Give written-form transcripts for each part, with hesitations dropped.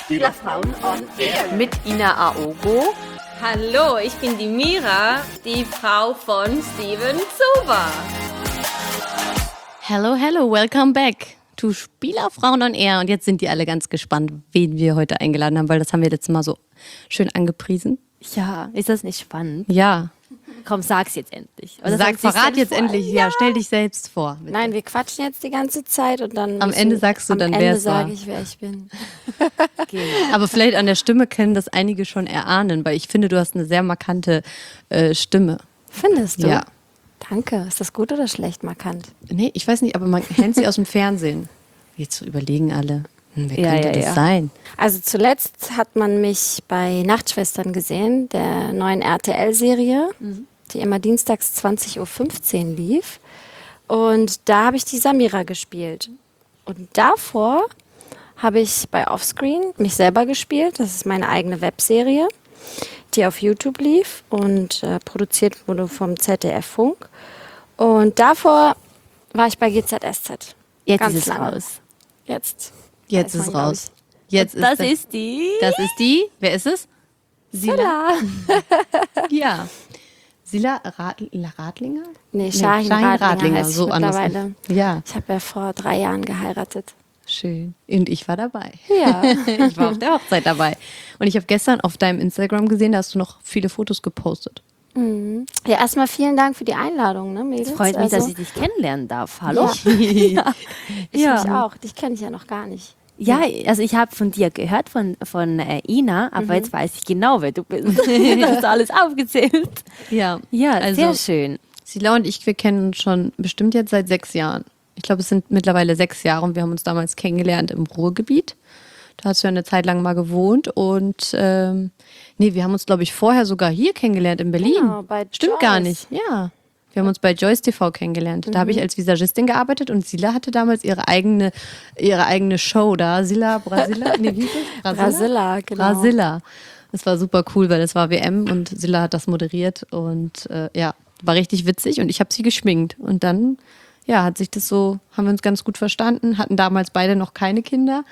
Spielerfrauen on Air mit Ina Aogo. Hallo, ich bin die Mira, die Frau von Steven Zuber. Hello, hello, welcome back to Spielerfrauen on Air. Und jetzt sind die alle ganz gespannt, wen wir heute eingeladen haben, weil das haben wir letztes Mal so schön angepriesen. Ja, ist das nicht spannend? Ja. Komm, sag's jetzt endlich. Oder Verrat jetzt endlich. Ja, stell dich selbst vor. Bitte. Nein, wir quatschen jetzt die ganze Zeit und dann Am Ende sagst du dann, wer es war. Am Ende sage ich, wer ich bin. Aber vielleicht an der Stimme können das einige schon erahnen, weil ich finde, du hast eine sehr markante Stimme. Findest du? Ja. Danke. Ist das gut oder schlecht markant? Nee, ich weiß nicht, aber man kennt sie aus dem Fernsehen. Jetzt überlegen alle, wer könnte das sein? Also zuletzt hat man mich bei Nachtschwestern gesehen, der neuen RTL-Serie, die immer dienstags 20:15 Uhr lief. Und da habe ich die Samira gespielt. Und davor habe ich bei Offscreen mich selber gespielt. Das ist meine eigene Webserie, die auf YouTube lief und produziert wurde vom ZDF Funk. Und davor war ich bei GZSZ. Jetzt Ganz ist es lange. raus. Jetzt Jetzt weiß ist man, glaub raus. Jetzt Das ist ist die. Das ist die. Wer ist es? Silla. Ja. Silla Radlinger? Nee, Shahin Radlinger heißt so ich anders. mittlerweile. Ja, Ich habe ja vor 3 Jahren geheiratet. schön. Und ich war dabei. Ja. Ich war auf der Hochzeit dabei. Und ich habe gestern auf deinem Instagram gesehen, da hast du noch viele Fotos gepostet. Ja, erstmal vielen Dank für die Einladung, ne, Mädels? Freut mich, dass Also, ich dich kennenlernen darf. Hallo? Ja. Ich Ja. mich auch. Dich kenne ich ja noch gar nicht. Ja, also ich habe von dir gehört, von Ina, aber jetzt weiß ich genau, wer du bist. Du hast alles aufgezählt. Ja, Ja, also sehr schön. Silla und ich, wir kennen uns schon bestimmt jetzt seit 6 Jahren. Ich glaube, es sind mittlerweile 6 Jahre und wir haben uns damals kennengelernt im Ruhrgebiet. Da hast du ja eine Zeit lang mal gewohnt und wir haben uns, glaube ich, vorher sogar hier kennengelernt in Berlin. Genau, bei Stimmt Joyce. gar nicht, ja. Wir haben uns bei Joyce TV kennengelernt. Da habe ich als Visagistin gearbeitet und Silla hatte damals ihre eigene Show da. Silla, Brasilla, nee, wie hieß es? Brasilla, genau. Brasilla. Das war super cool, weil das war WM und Silla hat das moderiert und war richtig witzig und ich habe sie geschminkt. Und dann, haben wir uns ganz gut verstanden, hatten damals beide noch keine Kinder.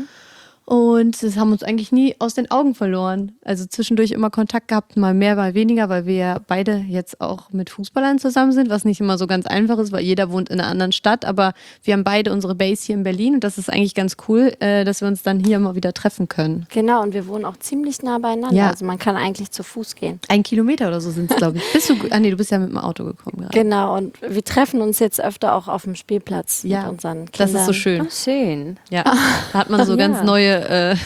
Und das haben uns eigentlich nie aus den Augen verloren. Also zwischendurch immer Kontakt gehabt, mal mehr, mal weniger, weil wir ja beide jetzt auch mit Fußballern zusammen sind, was nicht immer so ganz einfach ist, weil jeder wohnt in einer anderen Stadt. Aber wir haben beide unsere Base hier in Berlin und das ist eigentlich ganz cool, dass wir uns dann hier mal wieder treffen können. Genau, und wir wohnen auch ziemlich nah beieinander. Ja. Also man kann eigentlich zu Fuß gehen. 1 Kilometer oder so sind es, glaube ich. Du bist ja mit dem Auto gekommen gerade. Genau, und wir treffen uns jetzt öfter auch auf dem Spielplatz mit unseren Kindern. Das ist so schön. Ach, schön. Ja, da hat man so ganz Ja. neue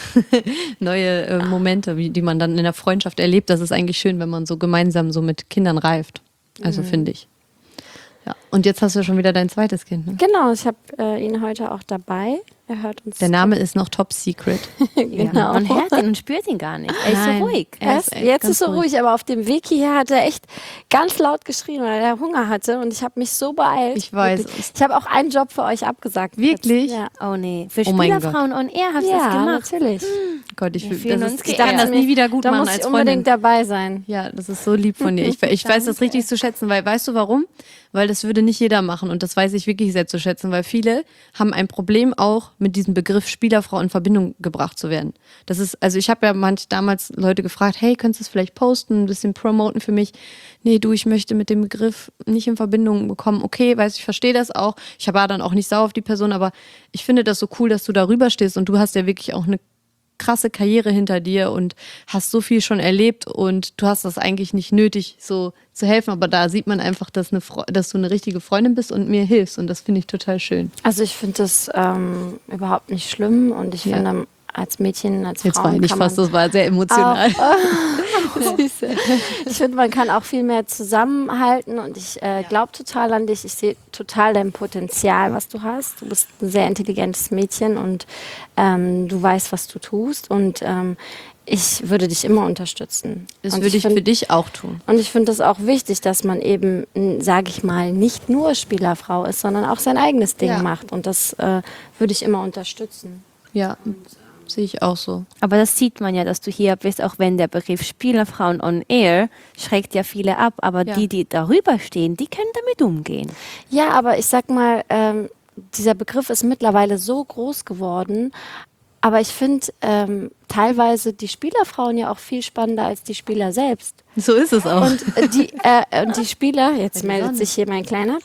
Momente, die man dann in der Freundschaft erlebt. Das ist eigentlich schön, wenn man so gemeinsam so mit Kindern reift. Also finde ich. Ja. Und jetzt hast du schon wieder dein zweites Kind. Ne? Genau, ich habe ihn heute auch dabei. Er hört uns. Der Name ist noch Top Secret. Genau. Man hört ihn und spürt ihn gar nicht. Er ist Nein. so ruhig. Jetzt ganz ist so ruhig, aber auf dem Weg hierher hat er echt ganz laut geschrien, weil er Hunger hatte und ich habe mich so beeilt. Ich weiß. Wirklich. Ich habe auch einen Job für euch abgesagt. Wirklich? Ja, Oh nee, für Oh mein Spielerfrauen on Air hast du das ja gemacht. natürlich. Gott, ich fühlen uns ich kann das geehrt. nie wieder gut Da machen muss als ich Freundin. unbedingt dabei sein. Ja, das ist so lieb von dir. Ich weiß das richtig zu schätzen, weil weißt du warum? Weil das würde nicht jeder machen und das weiß ich wirklich sehr zu schätzen, weil viele haben ein Problem auch mit diesem Begriff Spielerfrau in Verbindung gebracht zu werden. Das ist, also ich habe ja damals Leute gefragt, hey, könntest du es vielleicht posten, ein bisschen promoten für mich? Nee, du, ich möchte mit dem Begriff nicht in Verbindung bekommen. Okay, weiß ich verstehe das auch. Ich war dann auch nicht sauer auf die Person, aber ich finde das so cool, dass du darüber stehst und du hast ja wirklich auch eine krasse Karriere hinter dir und hast so viel schon erlebt und du hast das eigentlich nicht nötig, so zu helfen, aber da sieht man einfach, dass du eine richtige Freundin bist und mir hilfst und das finde ich total schön. Also ich finde das überhaupt nicht schlimm und ich finde, als Mädchen, als Jetzt Frau war ich nicht kann man fast, das war sehr emotional. Süße. Ich finde, man kann auch viel mehr zusammenhalten und ich glaube total an dich. Ich sehe total dein Potenzial, was du hast. Du bist ein sehr intelligentes Mädchen und du weißt, was du tust und ich würde dich immer unterstützen. Das Und würde ich find- für dich auch tun. Und ich finde das auch wichtig, dass man eben, sage ich mal, nicht nur Spielerfrau ist, sondern auch sein eigenes Ding Ja. macht. Und das würde ich immer unterstützen. Ja, sehe ich auch so. Aber das sieht man ja, dass du hier bist, auch wenn der Begriff Spielerfrauen on Air schreckt ja viele ab. Aber Ja. die darüber stehen, die können damit umgehen. Ja, aber ich sag mal, dieser Begriff ist mittlerweile so groß geworden, Aber ich finde teilweise die Spielerfrauen ja auch viel spannender als die Spieler selbst. So ist es auch. Und die Spieler, jetzt meldet sich hier mein Kleiner,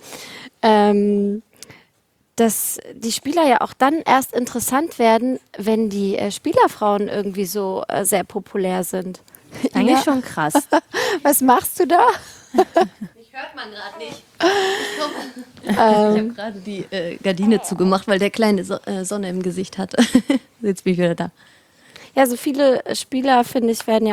dass die Spieler ja auch dann erst interessant werden, wenn die Spielerfrauen irgendwie so sehr populär sind. Eigentlich Ja. schon krass. Was machst du da? Mich hört man gerade nicht. Ich habe gerade die Gardine zugemacht, weil der kleine Sonne im Gesicht hat. Jetzt bin ich wieder da. Ja, so viele Spieler, finde ich, kommen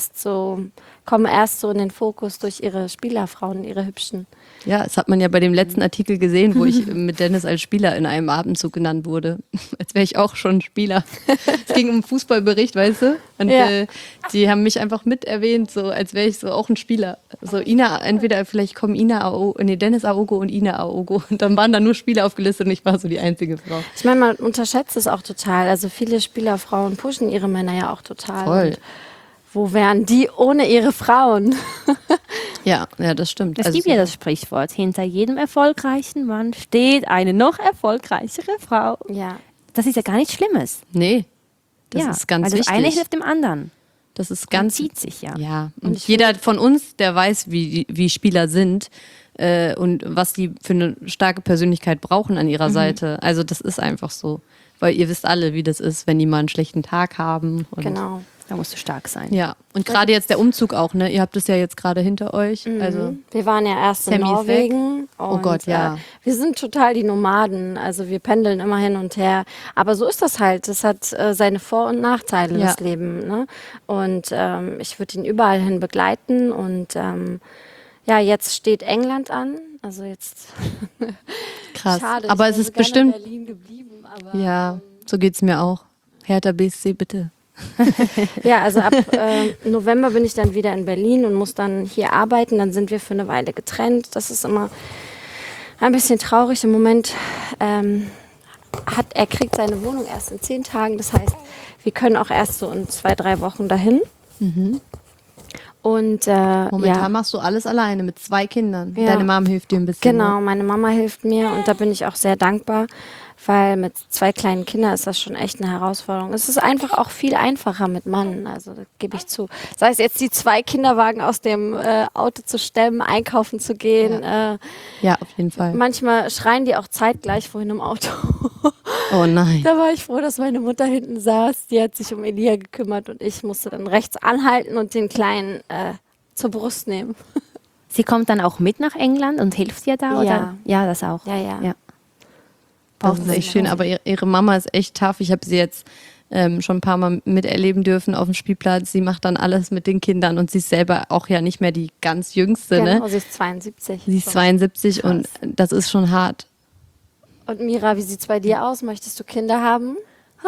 erst so in den Fokus durch ihre Spielerfrauen, ihre hübschen. Ja, das hat man ja bei dem letzten Artikel gesehen, wo ich mit Dennis als Spieler in einem Abendzug genannt wurde. Als wäre ich auch schon Spieler. Es ging um einen Fußballbericht, weißt du? Und Ja. die haben mich einfach mit erwähnt, so als wäre ich so auch ein Spieler. So vielleicht kommen Dennis Aogo und Ina Aogo. Und dann waren da nur Spieler aufgelistet und ich war so die einzige Frau. Ich meine, man unterschätzt es auch total. Also viele Spielerfrauen pushen ihre Männer ja auch total. Voll. Und wo wären die ohne ihre Frauen? Ja, das stimmt. Es gibt ja das Sprichwort, hinter jedem erfolgreichen Mann steht eine noch erfolgreichere Frau. Ja. Das ist ja gar nichts Schlimmes. Nee, das ja, ist ganz weil das wichtig. eine hilft dem anderen. Das ist Man ganz zieht sich ja. Ja, und jeder von uns, der weiß, wie Spieler sind und was die für eine starke Persönlichkeit brauchen an ihrer Seite. Also das ist einfach so. Weil ihr wisst alle, wie das ist, wenn die mal einen schlechten Tag haben. Und Genau. Da musst du stark sein. Ja, und gerade jetzt der Umzug auch, ne? Ihr habt es ja jetzt gerade hinter euch. Also Wir waren ja erst in Sammy ist weg. Norwegen. Oh Gott, ja. Wir sind total die Nomaden. Also wir pendeln immer hin und her. Aber so ist das halt. Das hat seine Vor- und Nachteile, Ja. das Leben. Ne? Und ich würde ihn überall hin begleiten. Und ja, jetzt steht England an. Also jetzt krass. schade. Aber ich es wäre ist so gerne bestimmt, in Berlin geblieben. Aber ja, so geht's mir auch. Hertha BSC, bitte. ja, also ab November bin ich dann wieder in Berlin und muss dann hier arbeiten. Dann sind wir für eine Weile getrennt. Das ist immer ein bisschen traurig. Im Moment er kriegt seine Wohnung erst in 10 Tagen. Das heißt, wir können auch erst so in 2-3 Wochen dahin. Und Momentan ja, machst du alles alleine mit 2 Kindern. Ja. Deine Mom hilft dir ein bisschen. genau, Ne? meine Mama hilft mir und da bin ich auch sehr dankbar, weil mit 2 kleinen Kindern ist das schon echt eine Herausforderung. Es ist einfach auch viel einfacher mit Mann, also das gebe ich zu. Sei es jetzt die 2 Kinderwagen aus dem Auto zu stemmen, einkaufen zu gehen. Ja, auf jeden Fall. Manchmal schreien die auch zeitgleich vorhin im Auto. Oh nein. Da war ich froh, dass meine Mutter hinten saß. Die hat sich um Elia gekümmert und ich musste dann rechts anhalten und den Kleinen zur Brust nehmen. Sie kommt dann auch mit nach England und hilft dir da? Ja. Oder? Ja, das auch. Ja. Das ist echt schön, aber ihre Mama ist echt tough. Ich habe sie jetzt schon ein paar Mal miterleben dürfen auf dem Spielplatz. Sie macht dann alles mit den Kindern und sie ist selber auch ja nicht mehr die ganz Jüngste. Genau, Ne? sie ist 72. Sie ist 72 und das ist schon hart. Und Mira, wie sieht's bei dir aus? Möchtest du Kinder haben?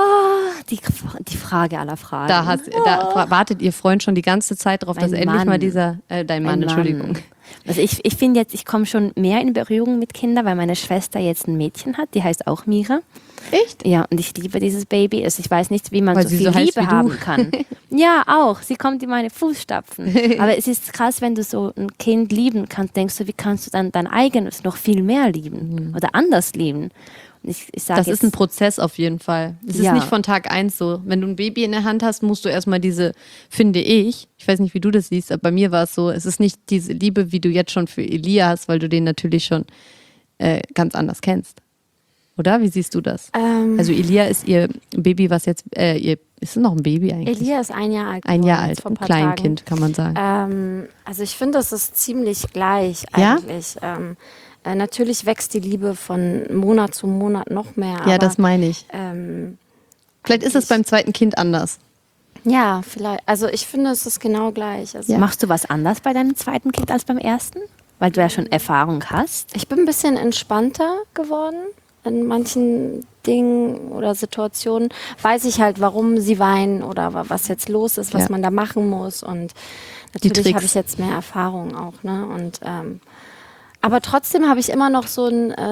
Die Frage aller Fragen. Da wartet ihr Freund schon die ganze Zeit drauf, dass Mein endlich mal Mann. dein Mann, Entschuldigung. Also ich finde jetzt, ich komme schon mehr in Berührung mit Kindern, weil meine Schwester jetzt ein Mädchen hat, die heißt auch Mira. Echt? Ja, und ich liebe dieses Baby. Also ich weiß nicht, wie man Weil so sie viel so heißt wie Liebe du. haben kann. Ja, auch. Sie kommt in meine Fußstapfen. Aber es ist krass, wenn du so ein Kind lieben kannst, denkst du, wie kannst du dann dein eigenes noch viel mehr lieben oder anders lieben? Und ich sag Das jetzt, ist ein Prozess auf jeden Fall. Es Ja. ist nicht von Tag 1 so. Wenn du ein Baby in der Hand hast, musst du erstmal finde ich weiß nicht, wie du das siehst, aber bei mir war es so, es ist nicht diese Liebe, wie du jetzt schon für Elia hast, weil du den natürlich schon ganz anders kennst. Oder? Wie siehst du das? Also Elia ist ihr Baby, was jetzt, ist es noch ein Baby eigentlich? Elia ist 1 Jahr alt. Ein Jahr geworden, alt, vor ein paar Kleinkind, kann man sagen. Tagen. Also ich finde, es ist ziemlich gleich Ja? eigentlich. Natürlich wächst die Liebe von Monat zu Monat noch mehr. Ja, aber, das meine ich. Vielleicht ist es beim zweiten Kind anders. ja, vielleicht. Also ich finde, es ist genau gleich. Also Machst du was anders bei deinem zweiten Kind als beim ersten? Weil du ja schon Erfahrung hast. Ich bin ein bisschen entspannter geworden in manchen Dingen oder Situationen. Weiß ich halt, warum sie weinen oder was jetzt los ist, was Ja. man da machen muss. Und natürlich Tricks. habe ich jetzt mehr Erfahrung auch. Ne? Und, aber trotzdem habe ich immer noch so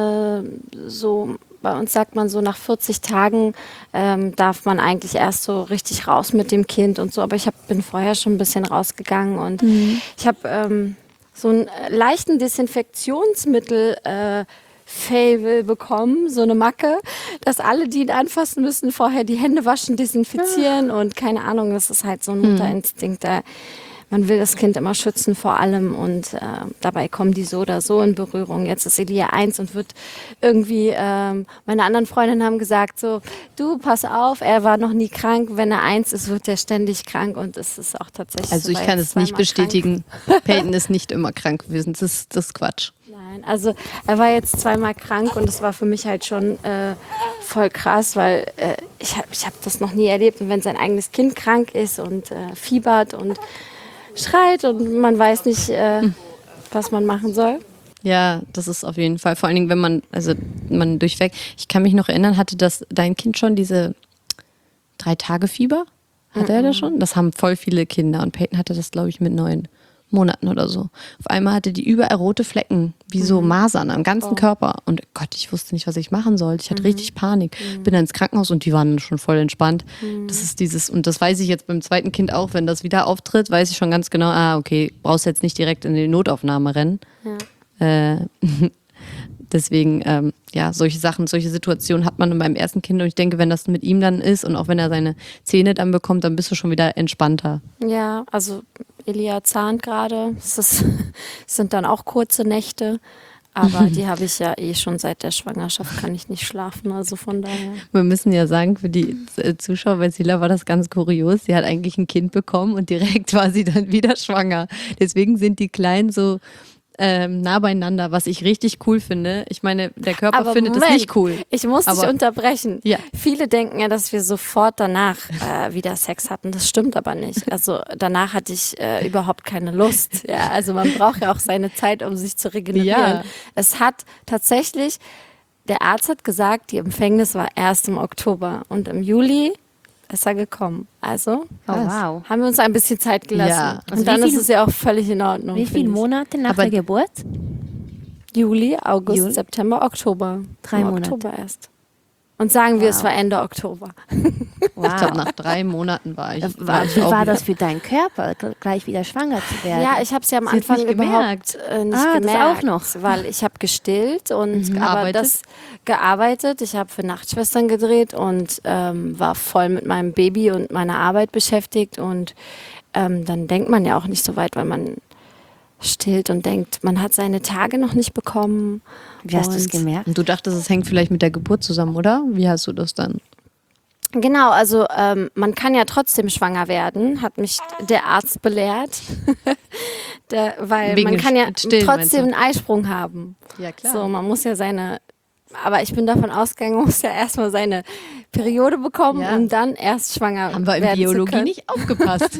bei uns sagt man so, nach 40 Tagen darf man eigentlich erst so richtig raus mit dem Kind und so. Aber ich bin vorher schon ein bisschen rausgegangen und ich habe so einen leichten Desinfektionsmittel Fable bekommen, so eine Macke, dass alle, die ihn anfassen müssen, vorher die Hände waschen, desinfizieren und keine Ahnung, das ist halt so ein Mutterinstinkt, man will das Kind immer schützen vor allem und dabei kommen die so oder so in Berührung. Jetzt ist Elia 1 und wird irgendwie, meine anderen Freundinnen haben gesagt so, du, pass auf, er war noch nie krank, wenn er 1 ist, wird er ständig krank und es ist auch tatsächlich Also so, ich weil kann er es nicht zweimal bestätigen. Peyton ist nicht immer krank gewesen. Das ist Quatsch. Nein, also er war jetzt zweimal krank und es war für mich halt schon voll krass, weil ich hab das noch nie erlebt und wenn sein eigenes Kind krank ist und fiebert und schreit und man weiß nicht, was man machen soll. Ja, das ist auf jeden Fall. Vor allen Dingen, wenn man durchweg. Ich kann mich noch erinnern, hatte das dein Kind schon diese 3-Tage-Fieber? Hatte er das schon? Das haben voll viele Kinder und Peyton hatte das, glaube ich, mit 9 Monaten oder so. Auf einmal hatte die überall rote Flecken, wie so Masern am ganzen Körper. Und Gott, ich wusste nicht, was ich machen sollte. Ich hatte richtig Panik. Bin dann ins Krankenhaus und die waren schon voll entspannt. Das ist dieses, und das weiß ich jetzt beim zweiten Kind auch, wenn das wieder auftritt, weiß ich schon ganz genau, okay, brauchst jetzt nicht direkt in die Notaufnahme rennen. Deswegen, solche Sachen, solche Situationen hat man beim ersten Kind und ich denke, wenn das mit ihm dann ist und auch wenn er seine Zähne dann bekommt, dann bist du schon wieder entspannter. Ja, also Elia zahnt gerade. Es sind dann auch kurze Nächte. Aber die habe ich ja eh schon seit der Schwangerschaft, kann ich nicht schlafen. Also von daher. Wir müssen ja sagen, für die Zuschauer, bei Sila war das ganz kurios. Sie hat eigentlich ein Kind bekommen und direkt war sie dann wieder schwanger. Deswegen sind die Kleinen so nah beieinander, was ich richtig cool finde. Ich meine, der Körper Aber findet Moment, es nicht cool. Ich muss dich Aber- unterbrechen. Ja. Viele denken ja, dass wir sofort danach wieder Sex hatten. Das stimmt aber nicht. Also danach hatte ich überhaupt keine Lust. Ja, also man braucht ja auch seine Zeit, um sich zu regenerieren. Ja. Es hat tatsächlich, der Arzt hat gesagt, die Empfängnis war erst im Oktober und im Juli ist er gekommen. Also Oh, wow. haben wir uns ein bisschen Zeit gelassen. Ja. Also Und dann wie ist viel- es ja auch völlig in Ordnung. Wie viele finde ich. Monate nach Aber- der Geburt? Juli, August, Juli? September, Oktober. 3 Im Monate. Oktober erst. Und sagen wir, es Wow. war Ende Oktober. Wow. Ich glaube, nach 3 Monaten war ich. Wie auch war wieder- das für deinen Körper, gleich wieder schwanger zu werden? Ja, ich habe es ja am Sie hat's Anfang nicht gemerkt. überhaupt nicht Ah, das gemerkt. auch noch. Weil ich habe gestillt und aber Gearbeitet? das gearbeitet. Ich habe für Nachtschwestern gedreht und war voll mit meinem Baby und meiner Arbeit beschäftigt. Und dann denkt man ja auch nicht so weit, weil man stillt und denkt, man hat seine Tage noch nicht bekommen. Wie hast du es Und- gemerkt? Und du dachtest, es hängt vielleicht mit der Geburt zusammen, oder? Wie hast du das dann? Genau, also man kann ja trotzdem schwanger werden, hat mich der Arzt belehrt. Weil Wegen man kann ja Stillen, meinst trotzdem du? einen Eisprung haben. Ja, klar. So, man muss ja aber ich bin davon ausgegangen, man muss ja erstmal seine Periode bekommen, Ja. um dann erst schwanger Haben wir in werden zu Biologie können. nicht aufgepasst.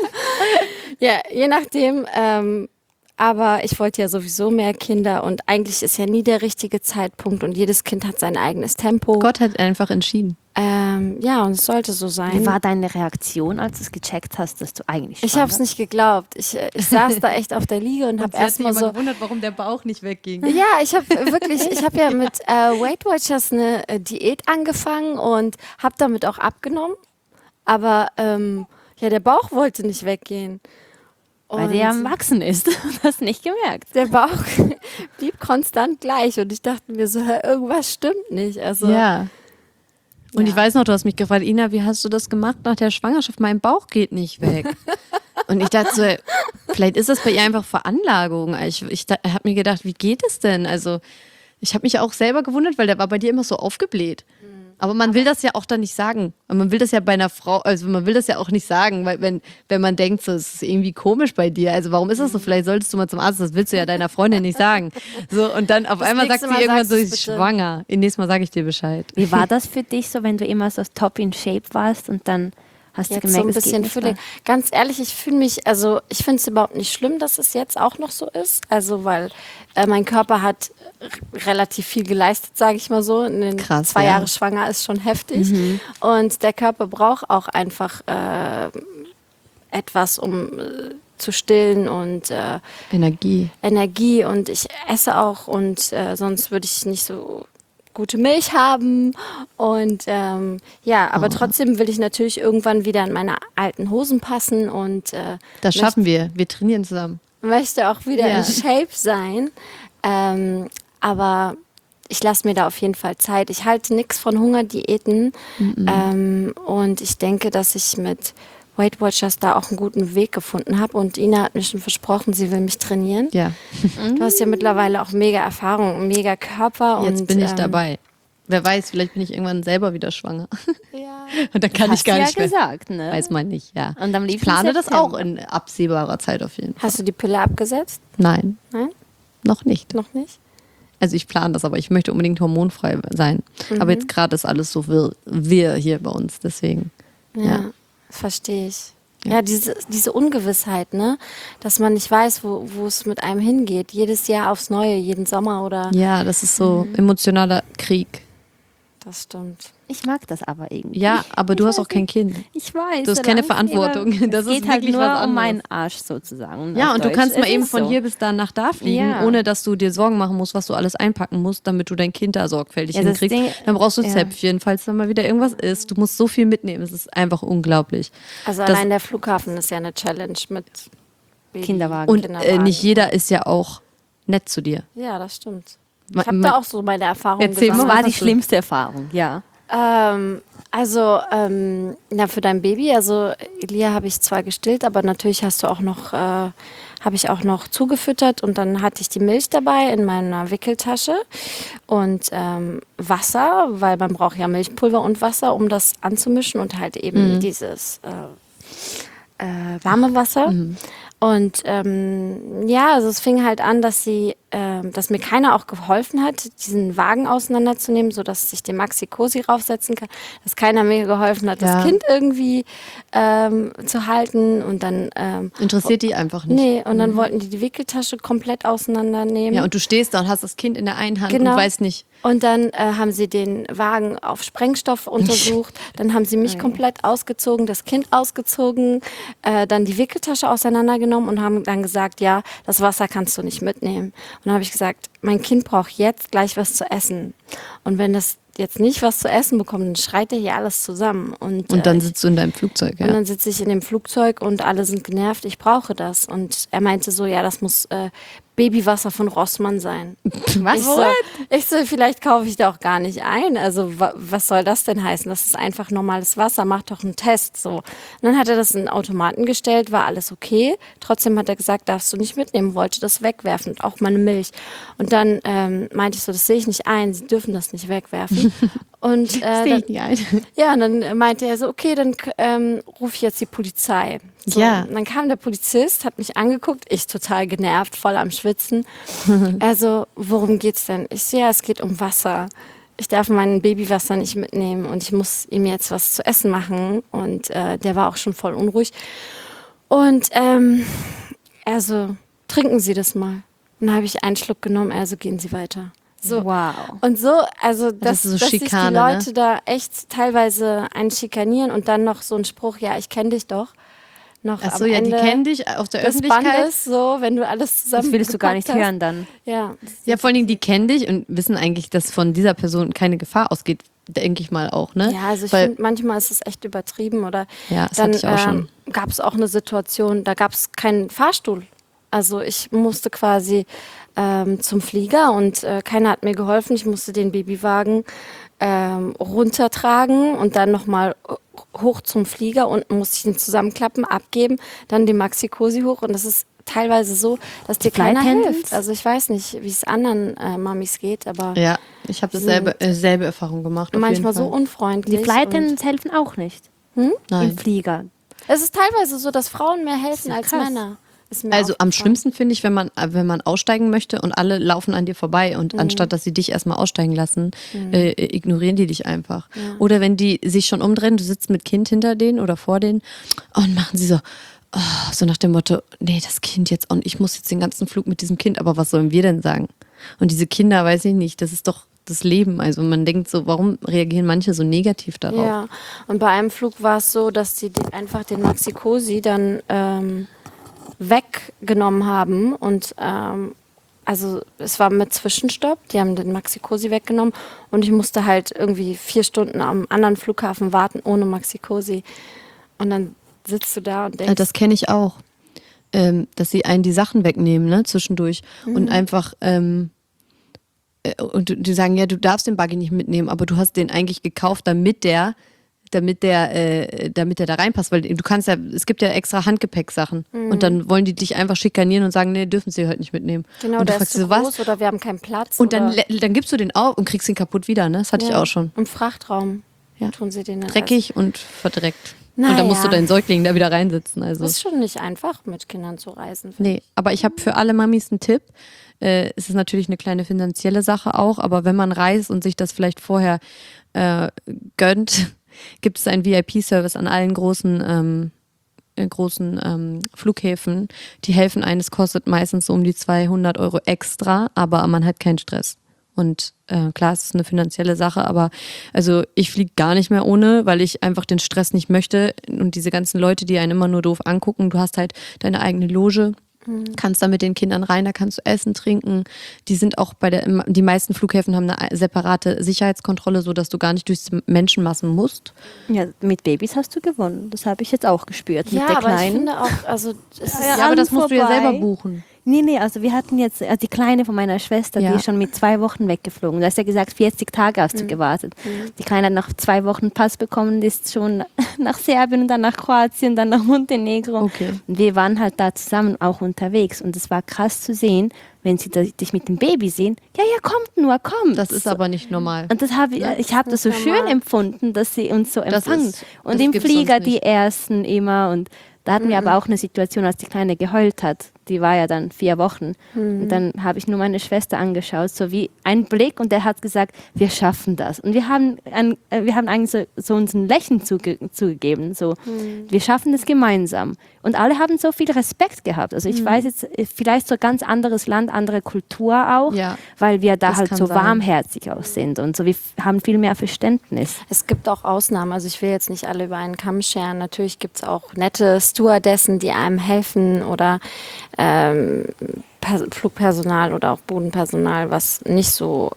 Ja, je nachdem. Aber ich wollte ja sowieso mehr Kinder und eigentlich ist ja nie der richtige Zeitpunkt und jedes Kind hat sein eigenes Tempo. Gott hat einfach entschieden. Ja, und es sollte so sein. Wie war deine Reaktion, als du es gecheckt hast, dass du eigentlich Ich schwanger habe es nicht geglaubt. Ich saß da echt auf der Liege und habe erstmal so. gewundert, warum der Bauch nicht wegging. Ja, ich habe ja mit Weight Watchers eine Diät angefangen und habe damit auch abgenommen. Aber der Bauch wollte nicht weggehen. Weil Und der am Wachsen ist. Du hast nicht gemerkt. der Bauch blieb konstant gleich und ich dachte mir so, irgendwas stimmt nicht. Also Ja. Und ich weiß noch, du hast mich gefragt, Ina, wie hast du das gemacht nach der Schwangerschaft? Mein Bauch geht nicht weg. Und ich dachte so, vielleicht ist das bei ihr einfach Veranlagung. Ich habe mir gedacht, wie geht es denn? Also ich habe mich auch selber gewundert, weil der war bei dir immer so aufgebläht. Aber man will das ja auch dann nicht sagen. Und man will das ja bei einer Frau, also man will das ja auch nicht sagen, weil wenn man denkt, so, es ist irgendwie komisch bei dir. Also warum ist das so? Vielleicht solltest du mal zum Arzt, das willst du ja deiner Freundin nicht sagen. So, und dann auf einmal sagt nächste sie Mal irgendwann sagst so, du's ich ist bitte. schwanger. Nächstes Mal sage ich dir Bescheid. Wie war das für dich so, wenn du immer so top in Shape warst und dann hast du jetzt gemerkt, so ein es geht bisschen nicht Fülle. mehr? Ganz ehrlich, ich finde es überhaupt nicht schlimm, dass es jetzt auch noch so ist. Also weil mein Körper hat relativ viel geleistet, sage ich mal so. In den Krass, 2 ja. Jahre schwanger ist schon heftig. Und der Körper braucht auch einfach etwas, um zu stillen und Energie. und ich esse auch und sonst würde ich nicht so gute Milch haben und aber trotzdem will ich natürlich irgendwann wieder in meine alten Hosen passen und Das schaffen wir. Wir trainieren zusammen. möchte auch wieder Ja. in Shape sein, aber ich lasse mir da auf jeden Fall Zeit. Ich halte nichts von Hungerdiäten und ich denke, dass ich mit Weight Watchers da auch einen guten Weg gefunden habe und Ina hat mir schon versprochen, sie will mich trainieren. Ja, Du hast ja mittlerweile auch mega Erfahrung, mega Körper. jetzt und, bin ich dabei. Wer weiß, vielleicht bin ich irgendwann selber wieder schwanger. Ja. Und dann kann ich gar nicht mehr. gesagt, ne? Weiß man nicht, ja. Und am Ich liebsten plane das September. auch in absehbarer Zeit auf jeden Fall. Hast du die Pille abgesetzt? Nein, Nein? noch nicht. Noch nicht? Also ich plane das, aber ich möchte unbedingt hormonfrei sein. Aber jetzt gerade ist alles so wirr hier bei uns, deswegen. Ja, verstehe ich. Ja, diese Ungewissheit, ne? Dass man nicht weiß, wo es mit einem hingeht. Jedes Jahr aufs Neue, jeden Sommer oder. Ja, das ist so emotionaler Krieg. Das stimmt. Ich mag das aber irgendwie. Ja, aber du hast auch kein Kind. Ich weiß. Du hast keine Verantwortung. Das Es ist geht halt wirklich nur was anderes. um meinen Arsch sozusagen. Ja, auf und du Deutsch. kannst mal Es eben ist von so. hier bis da nach da fliegen, Ja. ohne dass du dir Sorgen machen musst, was du alles einpacken musst, damit du dein Kind da sorgfältig Ja, das hinkriegst. Ding- Dann brauchst du ja. Zäpfchen, falls da mal wieder irgendwas ist. Du musst so viel mitnehmen. Es ist einfach unglaublich. Also Das- allein der Flughafen ist ja eine Challenge mit Baby. Kinderwagen. Und Kinderwagen. nicht jeder ist ja auch nett zu dir. Ja, das stimmt. Ma- Ich habe ma- da auch so meine Erfahrungen Erzähl Das mal, gesammelt. war die hast du? schlimmste Erfahrung, ja. Na, für dein Baby, also Elia habe ich zwar gestillt, aber natürlich hast du auch noch, habe ich auch noch zugefüttert und dann hatte ich die Milch dabei in meiner Wickeltasche und Wasser, weil man braucht ja Milchpulver und Wasser, um das anzumischen und halt eben dieses warme Wasser. Und ja, also es fing halt an, dass dass mir keiner auch geholfen hat, diesen Wagen auseinanderzunehmen, sodass ich den Maxi Cosi raufsetzen kann, dass keiner mir geholfen hat, Ja. das Kind irgendwie zu halten und dann Interessiert die einfach nicht. nee, und dann wollten die Wickeltasche komplett auseinandernehmen. Ja, und du stehst da und hast das Kind in der einen Hand Genau. und weißt nicht. Und dann haben sie den Wagen auf Sprengstoff untersucht. Dann haben sie mich komplett ausgezogen, das Kind ausgezogen, dann die Wickeltasche auseinandergenommen und haben dann gesagt, ja, das Wasser kannst du nicht mitnehmen. Und dann habe ich gesagt, mein Kind braucht jetzt gleich was zu essen. Und wenn das jetzt nicht was zu essen bekommt, dann schreit er hier alles zusammen. Und Und dann sitzt du in deinem Flugzeug, und ja. dann sitze ich in dem Flugzeug und alle sind genervt, ich brauche das. Und er meinte so, ja, das muss Babywasser von Rossmann sein. Was? Ich so, vielleicht kaufe ich da auch gar nicht ein. Also was soll das denn heißen? Das ist einfach normales Wasser, mach doch einen Test. So. Und dann hat er das in den Automaten gestellt, war alles okay. Trotzdem hat er gesagt, darfst du nicht mitnehmen, wollte das wegwerfen, und auch meine Milch. Und dann meinte ich so, das sehe ich nicht ein, sie dürfen das nicht wegwerfen. Und dann, ja, und dann meinte er so, okay, dann rufe ich jetzt die Polizei. So, Ja. und dann kam der Polizist, hat mich angeguckt, ich total genervt, voll am Schwitzen. Also, worum geht's denn? Ich so, ja, es geht um Wasser. Ich darf mein Babywasser nicht mitnehmen und ich muss ihm jetzt was zu essen machen. Und der war auch schon voll unruhig. Und er so, trinken Sie das mal. Und dann habe ich einen Schluck genommen, also gehen Sie weiter. So. Wow. Und so, also Das ist so dass sich die Schikane, Leute da echt teilweise einen schikanieren und dann noch so ein Spruch, ja, ich kenne dich doch. Noch Ach so, am ja, die Ende kennen dich aus der des Öffentlichkeit. Bandes, so, wenn du alles zusammen Das willst du gar nicht gepackt hast. hören dann. Ja, Ja, vor allen Dingen, die kennen dich und wissen eigentlich, dass von dieser Person keine Gefahr ausgeht, denke ich mal auch, ne? ja, also ich Weil- finde, manchmal ist es echt übertrieben oder Ja, das dann hatte ich auch schon. gab es auch eine Situation, da gab es keinen Fahrstuhl. Also ich musste quasi zum Flieger und keiner hat mir geholfen. Ich musste den Babywagen runtertragen und dann nochmal hoch zum Flieger. Unten musste ich ihn zusammenklappen, abgeben, dann den Maxi Cosi hoch. Und das ist teilweise so, dass dir keiner Flight hilft. Also ich weiß nicht, wie es anderen Mamis geht, aber Ja, ich habe selbe Erfahrung gemacht. Auf manchmal jeden so Fall. unfreundlich. Die Flight und Attendants helfen auch nicht. Nein. Im Flieger. es ist teilweise so, dass Frauen mehr helfen als krass. Männer. Ist mir Also am aufgefallen. schlimmsten finde ich, wenn man aussteigen möchte und alle laufen an dir vorbei und anstatt, dass sie dich erstmal aussteigen lassen, ignorieren die dich einfach. Oder wenn die sich schon umdrehen, du sitzt mit Kind hinter denen oder vor denen und machen sie so, so nach dem Motto, nee, das Kind jetzt und ich muss jetzt den ganzen Flug mit diesem Kind, aber was sollen wir denn sagen? Und diese Kinder, weiß ich nicht, das ist doch das Leben. Also man denkt so, warum reagieren manche so negativ darauf? Ja, und bei einem Flug war es so, dass die einfach den Maxi Cosi dann weggenommen haben und also es war mit Zwischenstopp, die haben den Maxi Cosi weggenommen und ich musste halt irgendwie 4 Stunden am anderen Flughafen warten ohne Maxi Cosi und dann sitzt du da und denkst, Das kenne ich auch. Dass sie einen die Sachen wegnehmen, ne, zwischendurch. Und einfach und die sagen, ja, du darfst den Buggy nicht mitnehmen, aber du hast den eigentlich gekauft, damit der da reinpasst, weil du kannst ja, es gibt ja extra Handgepäcksachen und dann wollen die dich einfach schikanieren und sagen, nee, dürfen sie halt nicht mitnehmen. Genau, und du der fragst ist zu so, groß oder wir haben keinen Platz. Und oder dann gibst du den auf und kriegst ihn kaputt wieder, ne? Das hatte ich auch schon. Im Frachtraum Ja. tun sie den dann. Dreckig und verdreckt. Und Naja. dann musst du deinen Säugling da wieder reinsitzen. Also. Das ist schon nicht einfach, mit Kindern zu reisen. finde Nee, aber ich habe für alle Mamis einen Tipp. Es ist natürlich eine kleine finanzielle Sache auch, aber wenn man reist und sich das vielleicht vorher gönnt, gibt es einen VIP-Service an allen großen Flughäfen. Die helfen einen, es kostet meistens so um die 200 Euro extra, aber man hat keinen Stress. Und klar, es ist eine finanzielle Sache, aber also ich fliege gar nicht mehr ohne, weil ich einfach den Stress nicht möchte. Und diese ganzen Leute, die einen immer nur doof angucken, du hast halt deine eigene Loge, kannst da mit den Kindern rein, da kannst du essen, trinken. Die sind auch die meisten Flughäfen haben eine separate Sicherheitskontrolle, sodass du gar nicht durch Menschenmassen musst. Ja, mit Babys hast du gewonnen. Das habe ich jetzt auch gespürt. Ja, mit der aber ich Kleinen. finde auch, also es ist Ja, aber das musst du ja vorbei. selber buchen. Nee, also wir hatten jetzt, die Kleine von meiner Schwester, Ja. die ist schon mit 2 Wochen weggeflogen. Du hast ja gesagt, 40 Tage hast du gewartet. Die Kleine hat nach 2 Wochen Pass bekommen, die ist schon nach Serbien und dann nach Kroatien, dann nach Montenegro. Okay. Und wir waren halt da zusammen auch unterwegs und es war krass zu sehen, wenn sie dich mit dem Baby sehen, ja, kommt nur, kommt. Das ist aber nicht normal. Und das ich habe das so schön empfunden, dass sie uns so empfangen. Und das im gibt's Flieger sonst nicht. die ersten immer. Und da hatten wir aber auch eine Situation, als die Kleine geheult hat. Die war ja dann 4 Wochen. Und dann habe ich nur meine Schwester angeschaut, so wie ein Blick. Und der hat gesagt, wir schaffen das. Und wir haben eigentlich so uns ein Lächeln zugegeben. So, wir schaffen das gemeinsam. Und alle haben so viel Respekt gehabt. Also ich weiß jetzt, vielleicht so ganz anderes Land, andere Kultur auch, Ja, weil wir da das halt kann so sein. warmherzig auch sind. Und so, wir haben viel mehr Verständnis. Es gibt auch Ausnahmen, also ich will jetzt nicht alle über einen Kamm scheren. Natürlich gibt es auch nette Stewardessen, die einem helfen oder Flugpersonal oder auch Bodenpersonal, was nicht so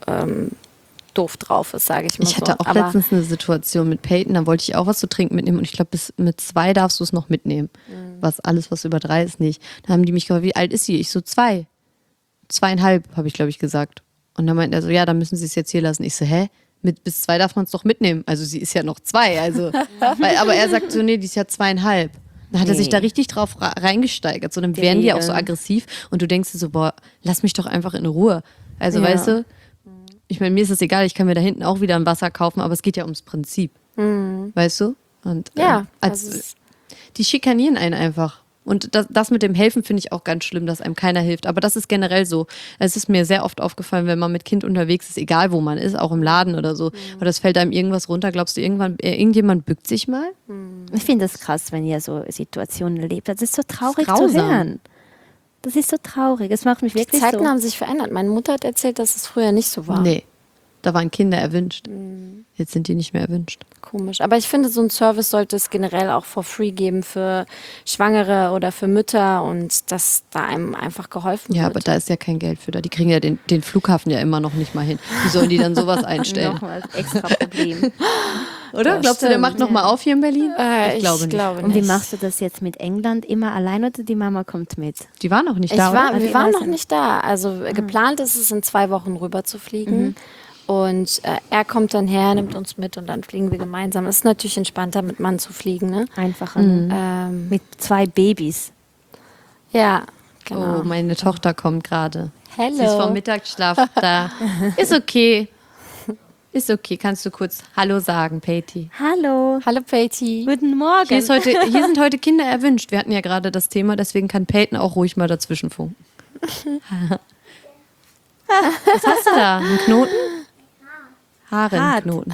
doof drauf ist, sage ich mal Ich hatte so. auch Aber letztens eine Situation mit Peyton, da wollte ich auch was zu trinken mitnehmen und ich glaube, bis mit 2 darfst du es noch mitnehmen. Was über 3 ist nicht. Da haben die mich gefragt, wie alt ist sie? Ich so 2. 2,5, habe ich, glaube ich, gesagt. Und dann meinte er so, ja, dann müssen sie es jetzt hier lassen. Ich so, hä? Bis 2 darf man es doch mitnehmen. Also sie ist ja noch 2. Also, aber er sagt so, nee, die ist ja 2,5. Dann hat er sich da richtig drauf reingesteigert. So, dann werden die auch so aggressiv und du denkst dir so, boah, lass mich doch einfach in Ruhe. Also, Ja. weißt du, ich meine, mir ist es egal, ich kann mir da hinten auch wieder ein Wasser kaufen, aber es geht ja ums Prinzip. Weißt du? Und ja, das ist, die schikanieren einen einfach. Und das mit dem Helfen finde ich auch ganz schlimm, dass einem keiner hilft. Aber das ist generell so. Es ist mir sehr oft aufgefallen, wenn man mit Kind unterwegs ist, egal wo man ist, auch im Laden oder so, oder es fällt einem irgendwas runter, glaubst du, irgendjemand bückt sich mal? Ich finde das krass, wenn ihr so Situationen erlebt. Das ist so traurig zu Grausam. hören. Das ist so traurig. Das macht mich die wirklich Zeiten so. haben sich verändert. Meine Mutter hat erzählt, dass es früher nicht so war. Nee, da waren Kinder erwünscht. Jetzt sind die nicht mehr erwünscht. Komisch. Aber ich finde, so ein Service sollte es generell auch for free geben für Schwangere oder für Mütter und dass da einem einfach geholfen Ja, wird. aber da ist ja kein Geld für da. Die kriegen ja den Flughafen ja immer noch nicht mal hin. Wie sollen die dann sowas einstellen? Nochmal als extra Problem. Oder? Das Glaubst du, der stimmt, macht noch mal auf hier in Berlin? ich glaube nicht. glaube Und wie nicht. machst du das jetzt mit England? Immer allein oder die Mama kommt mit? Die waren noch nicht Ich da, war, oder? wir Ich waren weiß noch nicht. nicht da. Also geplant ist es, in 2 Wochen rüber zu fliegen. Und er kommt dann her, nimmt uns mit und dann fliegen wir gemeinsam. Es ist natürlich entspannter, mit Mann zu fliegen. Ne? Einfacher. Ähm, Mit 2 Babys. ja, genau. Oh, meine Tochter kommt gerade. Hello. Sie ist vom Mittagsschlaf da. Ist okay. Ist okay. Kannst du kurz Hallo sagen, Patty? Hallo. Hallo Patty. Guten Morgen. Hier sind heute Kinder erwünscht. Wir hatten ja gerade das Thema, deswegen kann Peyton auch ruhig mal dazwischen funken. Was hast du da? Ein Knoten? Haarenknoten.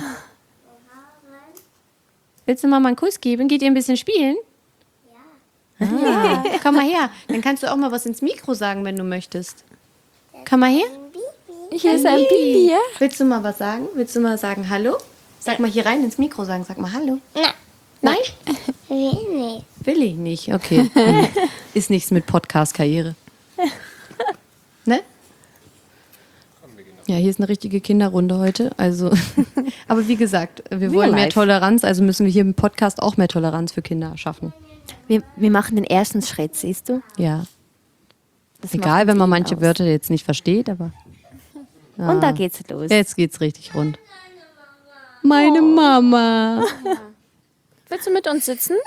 Willst du Mama einen Kuss geben? Geht ihr ein bisschen spielen? Ja. Komm mal her. Dann kannst du auch mal was ins Mikro sagen, wenn du möchtest. Komm mal her. Hier ist ein Baby, ja? Willst du mal was sagen? Willst du mal sagen Hallo? Sag mal hier rein ins Mikro sagen. Sag mal Hallo. Nein? Will ich nicht. Okay. Ist nichts mit Podcast-Karriere. Ne? Ja, hier ist eine richtige Kinderrunde heute. Also, aber wie gesagt, wir wollen mehr live. Toleranz, also müssen wir hier im Podcast auch mehr Toleranz für Kinder schaffen. Wir machen den ersten Schritt, siehst du? Ja. Das Egal, macht wenn man viel manche aus. Wörter jetzt nicht versteht, aber Und da geht's los. Jetzt geht's richtig rund. Meine Mama. Willst du mit uns sitzen?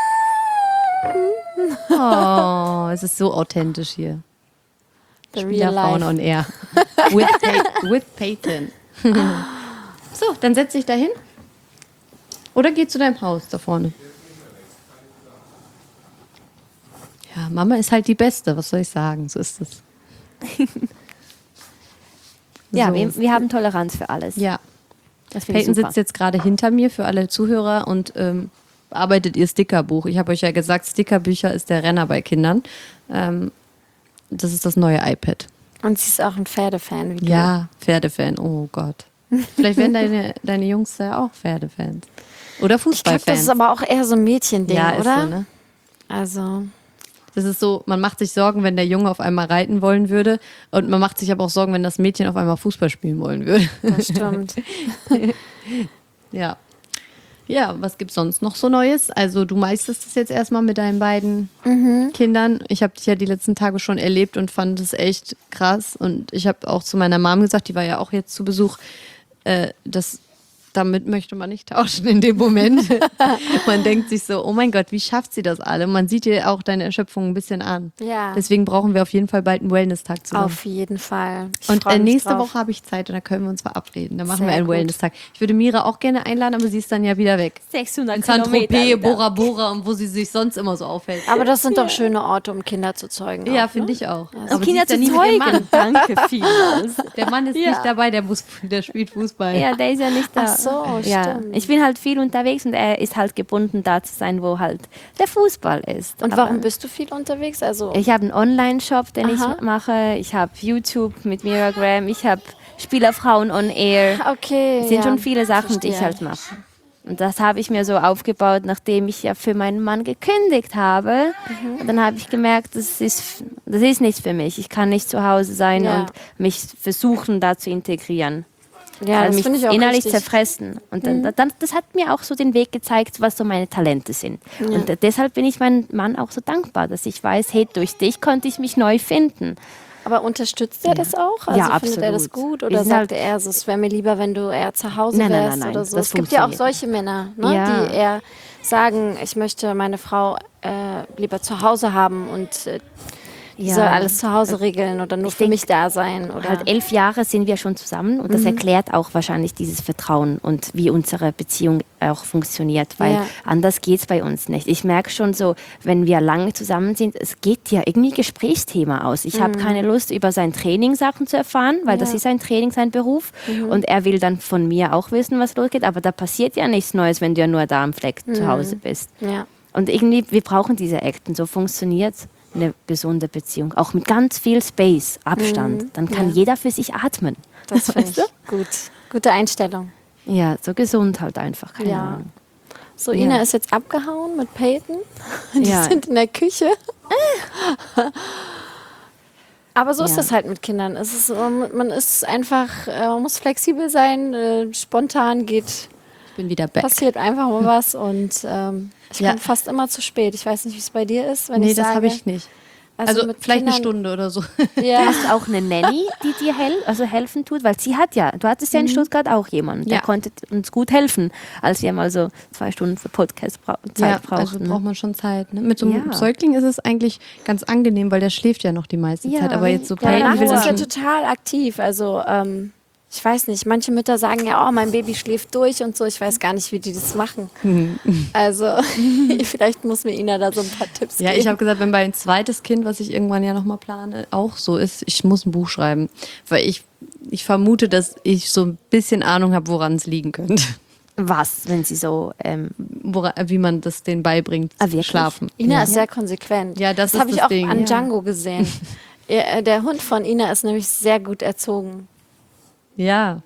Oh, es ist so authentisch hier. The real Spielerfrauen life. on air. With Peyton. So, dann setz dich da hin. Oder geh zu deinem Haus da vorne. Ja, Mama ist halt die Beste, was soll ich sagen? So ist es. Ja, So. wir haben Toleranz für alles. Ja. Das finde ich Peyton super. sitzt jetzt gerade hinter mir für alle Zuhörer und bearbeitet ihr Stickerbuch. Ich habe euch ja gesagt, Stickerbücher ist der Renner bei Kindern. Das ist das neue iPad. Und sie ist auch ein Pferdefan. Wie du. Ja, Pferdefan, oh Gott. Vielleicht werden deine Jungs ja auch Pferdefans. Oder Ich glaube, Fußballfans. das ist aber auch eher so ein Mädchending, ja, ist oder? so, ne? Also, Das ist so, man macht sich Sorgen, wenn der Junge auf einmal reiten wollen würde. Und man macht sich aber auch Sorgen, wenn das Mädchen auf einmal Fußball spielen wollen würde. das stimmt. Ja. Ja, was gibt's sonst noch so Neues? Also du meisterst es jetzt erstmal mit deinen beiden Kindern. Ich habe dich ja die letzten Tage schon erlebt und fand es echt krass. Und ich habe auch zu meiner Mom gesagt, die war ja auch jetzt zu Besuch, dass damit möchte man nicht tauschen in dem Moment. Man denkt sich so, oh mein Gott, wie schafft sie das alle? Man sieht ihr auch deine Erschöpfung ein bisschen an. Ja. Deswegen brauchen wir auf jeden Fall bald einen Wellness-Tag zusammen. Auf jeden Fall. Ich Und freu mich nächste drauf. Woche habe ich Zeit und da können wir uns verabreden. Da machen Sehr wir einen gut. Wellness-Tag. Ich würde Mira auch gerne einladen, aber sie ist dann ja wieder weg. 600 In Saint-Tropez, Kilometer. Bora Bora und wo sie sich sonst immer so aufhält. Aber das sind doch schöne Orte, um Kinder zu zeugen. Ja, auch, finde ne? ich auch. Um Aber sie Kinder ist ja zu nie mit ihrem zeugen. Mann. Danke vielmals. Der Mann ist Ja. nicht dabei, der spielt Fußball. Ja, der ist ja nicht da. Ach so, ja. stimmt. Ich bin halt viel unterwegs und er ist halt gebunden, da zu sein, wo halt der Fußball ist. Und Aber warum bist du viel unterwegs? Also, ich habe einen Online-Shop, den Aha. ich mache. Ich habe YouTube mit Miragram. Ich habe Spielerfrauen on Air. okay. Es sind ja, schon viele Sachen, die ich verstehe. halt mache. Und das habe ich mir so aufgebaut, nachdem ich ja für meinen Mann gekündigt habe. Mhm. Und dann habe ich gemerkt, das ist nichts für mich. Ich kann nicht zu Hause sein Ja. und mich versuchen, da zu integrieren. Ja, Also das mich finde ich auch innerlich richtig. zerfressen. Und dann, das hat mir auch so den Weg gezeigt, was so meine Talente sind. Und deshalb bin ich meinem Mann auch so dankbar, dass ich weiß, hey, durch dich konnte ich mich neu finden. Aber unterstützt er das auch? Also Ja, findet er das absolut. gut? Wir Oder sind sagt halt- er, so, es wäre mir lieber, wenn du eher zu Hause Nein, nein, wärst nein, oder nein, so? das Es gibt ja auch funktioniert solche Männer, ne, Ja. die eher sagen, ich möchte meine Frau lieber zu Hause haben und die soll alles zu Hause regeln oder nur für mich da sein. Oder Halt 11 Jahre sind wir schon zusammen und das erklärt auch wahrscheinlich dieses Vertrauen und wie unsere Beziehung auch funktioniert, weil Ja. anders geht es bei uns nicht. Ich merke schon so, wenn wir lange zusammen sind, es geht ja irgendwie Gesprächsthema aus. Ich habe keine Lust, über sein Training Sachen zu erfahren, weil das ist sein Training, sein Beruf und er will dann von mir auch wissen, was losgeht, aber da passiert ja nichts Neues, wenn du ja nur da am Fleck zu Hause bist. ja. Und irgendwie, wir brauchen diese Akten, so funktioniert eine gesunde Beziehung. Auch mit ganz viel Space, Abstand. Dann kann jeder für sich atmen. Das finde ich gut. Gute Einstellung. Ja, so gesund halt einfach. Keine Ja. Ahnung. So, Ja. Ina ist jetzt abgehauen mit Peyton. Die Ja. sind in der Küche. Aber so ist Ja. das halt mit Kindern. Es ist, man ist einfach, man muss flexibel sein, spontan geht, Ich bin wieder back. passiert einfach mal was und ich Ja. komme fast immer zu spät. Ich weiß nicht, wie es bei dir ist, wenn Nee, ich das sage. habe ich nicht. Also mit vielleicht eine Kindern- Stunde oder so. Ja. Du hast auch eine Nanny, die dir helfen tut, weil sie hat ja, du hattest ja in Stuttgart auch jemanden, der Ja. konnte uns gut helfen, als wir mal so 2 Stunden für Podcast Zeit brauchten. Also braucht man schon Zeit. Ne? Mit so einem Ja. Säugling ist es eigentlich ganz angenehm, weil der schläft ja noch die meiste Ja. Zeit. Aber jetzt so Ja, Peyton nachts will dann ist ja schon... total aktiv. Also, ich weiß nicht, manche Mütter sagen ja, oh, mein Baby schläft durch und so. Ich weiß gar nicht, wie die das machen. Also, vielleicht muss mir Ina da so ein paar Tipps Ja, geben. ich habe gesagt, wenn mein zweites Kind, was ich irgendwann ja nochmal plane, auch so ist, ich muss ein Buch schreiben. Weil ich vermute, dass ich so ein bisschen Ahnung habe, woran es liegen könnte. Was, wenn sie so, Wie man das denen beibringt, wirklich? schlafen. Ina ist sehr konsequent. Ja, das ist habe ich das auch Ding. an Ja. Django gesehen. Der Hund von Ina ist nämlich sehr gut erzogen. Ja.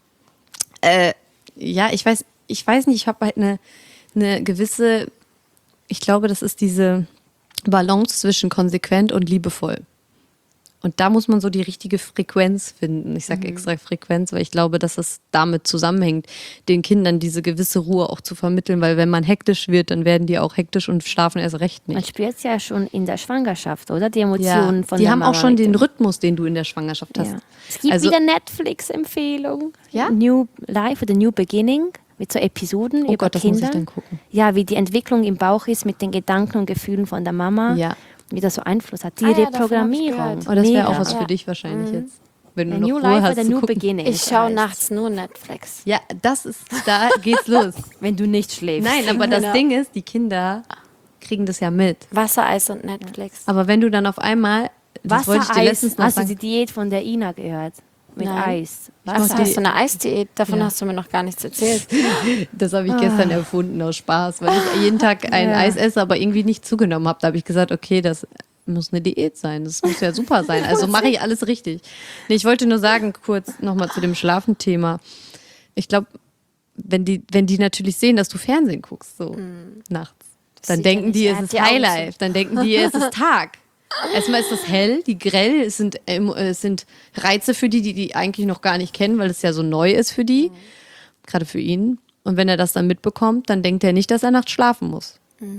Ja, ich weiß nicht, ich habe halt eine gewisse, ich glaube, das ist diese Balance zwischen konsequent und liebevoll. Und da muss man so die richtige Frequenz finden. Ich sage extra Frequenz, weil ich glaube, dass es damit zusammenhängt, den Kindern diese gewisse Ruhe auch zu vermitteln, weil wenn man hektisch wird, dann werden die auch hektisch und schlafen erst recht Man nicht. spürt es ja schon in der Schwangerschaft, oder? Die Emotionen von die der haben Mama auch schon mit den dem- Rhythmus, den du in der Schwangerschaft hast. Ja. Es gibt Also- wieder Netflix-Empfehlung. Ja? New Life oder New Beginning mit so Episoden Oh über Gott, das muss Kinder. ich dann gucken. Ja, wie die Entwicklung im Bauch ist mit den Gedanken und Gefühlen von der Mama. Ja. Wie das so Einfluss hat. Die Ah ja, davon hab ich Reprogrammierung. gehört. Oh, das wäre auch Mega. was für dich wahrscheinlich jetzt. Wenn du New noch Ruhe Life hast oder zu New gucken. Beginning. Ich so schaue heißt. nachts nur Netflix. Ja, da geht's los. Wenn du nicht schläfst. Nein, aber das Genau. Ding ist, die Kinder kriegen das ja mit. Wasser, Eis und Netflix. Aber wenn du dann auf einmal, das wollte ich dir Wassereis. letztens noch Hast du sagen, die Diät von der Ina gehört? Mit Nein. Eis. Was mach hast die- du eine Eisdiät? Davon Ja. hast du mir noch gar nichts erzählt. das habe ich gestern erfunden aus Spaß, weil ich jeden Tag ein Eis esse, aber irgendwie nicht zugenommen habe. Da habe ich gesagt, okay, das muss eine Diät sein. Das muss ja super sein. Also mache ich alles richtig. Nee, ich wollte nur sagen, kurz nochmal zu dem Schlafenthema. Ich glaube, wenn die natürlich sehen, dass du Fernsehen guckst, so nachts, dann sieht denken ja die, nicht, es er ist hat die Augen Highlife. Dann denken die, es ist Tag. Erstmal ist das hell, die grell, es sind Reize für die eigentlich noch gar nicht kennen, weil es ja so neu ist für die, gerade für ihn. Und wenn er das dann mitbekommt, dann denkt er nicht, dass er nachts schlafen muss.